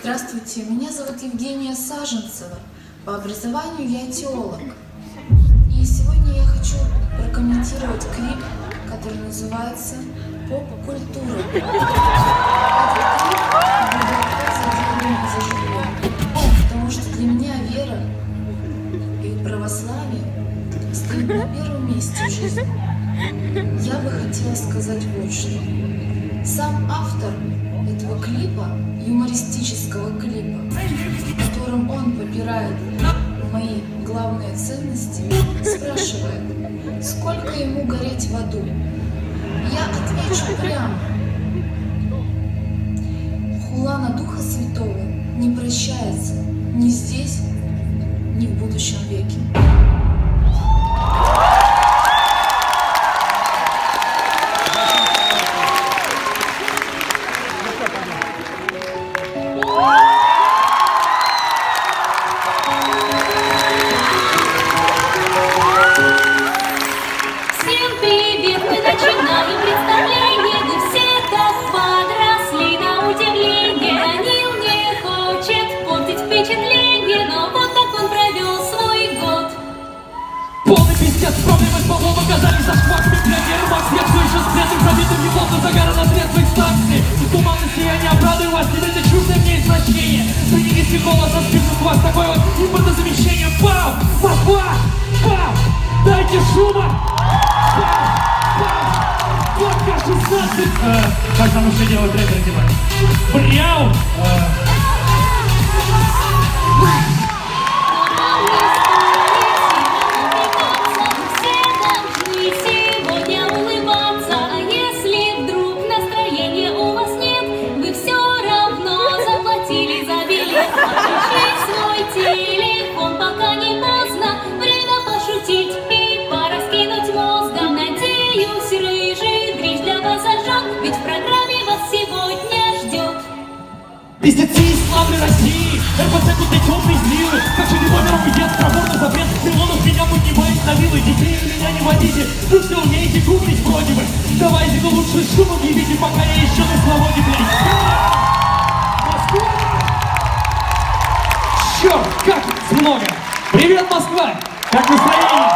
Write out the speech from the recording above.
Здравствуйте, меня зовут Евгения Саженцева. По образованию я теолог. И сегодня я хочу прокомментировать клип, который называется «Поп-культура». Этот клип глубоко задел меня за живое, потому что для меня вера и православие стоит на первом месте в жизни. Я бы хотела сказать вот что. Сам автор этого клипа, юмористического клипа, в котором он попирает мои главные ценности, спрашивает, сколько ему гореть в аду. Я отвечу прямо. Хула на Духа Святого не прощается ни здесь, ни в будущем веке. Проблемы с полом оказались зашквар. Миллионер Макс, я все еще с бедным пробитым неплохо загара на средства и станции. В туманности я не обрадую вас, теперь это чуждое мне извращение. Принесите голосом список вас, такое вот импортозамещение. Пау! Москва! Пау! Дайте шума! Пау! Пау! Водка 16! Как нам еще делать рэпер, типа? Бряу! Телефон, пока не поздно, время пошутить и пораскинуть мозгом. Надеюсь, рыжий гриш для вас зажжет, ведь в программе вас сегодня ждет. Пиздецы, славы России, РПЦ тут не темные силы. Как же не номером уйдет, проборный запрет, Милонов меня поднимает на вилы. Детей меня не водите, вы все умеете гуглить вроде бы. Давайте-ка лучше шумом не видите, пока я еще на свободе, блядь. Москва! Черт, как много! Привет, Москва! Как настроение?